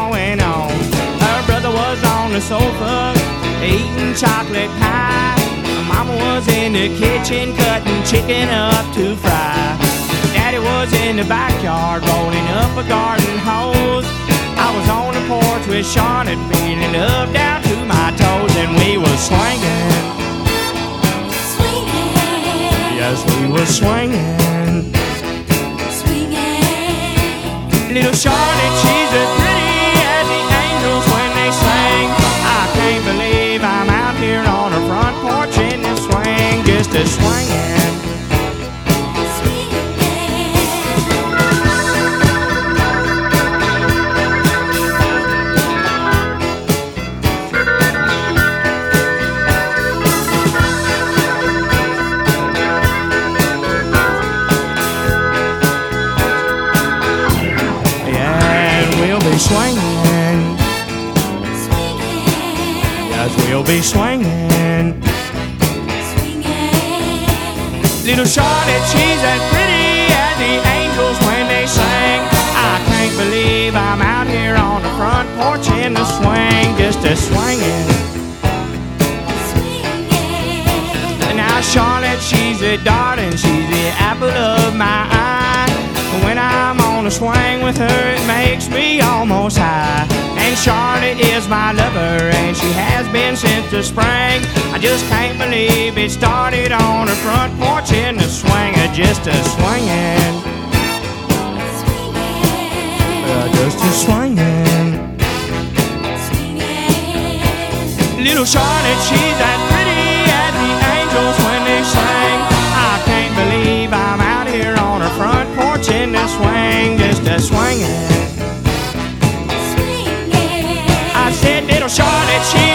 going on. Her brother was on the sofa eating chocolate pie. Mama was in the kitchen cutting chicken up to fry. Daddy was in the backyard rolling up a garden hose. I was on the porch with Charlotte feeling up down to my toes, and we was swinging. Yes, we was swinging. Little Charlotte, she's as pretty as the angels when they sing. I can't believe I'm out here on her front porch in the swing, just a swinging. Swinging, yes, we'll be swinging. Little Charlotte, she's as pretty as the angels when they sing. I can't believe I'm out here on the front porch in the swing, just a swinging. Now Charlotte, she's a darling, she's the apple of my eye. When I'm on a swing with her, it makes me almost high. And Charlotte is my lover, and she has been since the spring. I just can't believe it started on her front porch in the swing, just a swinging. Just a swinging. Little Charlotte, she's as pretty as the angels when they sing. I can't believe I'm out here on her front porch in the swing, just a swinging. I said, little Charlotte, she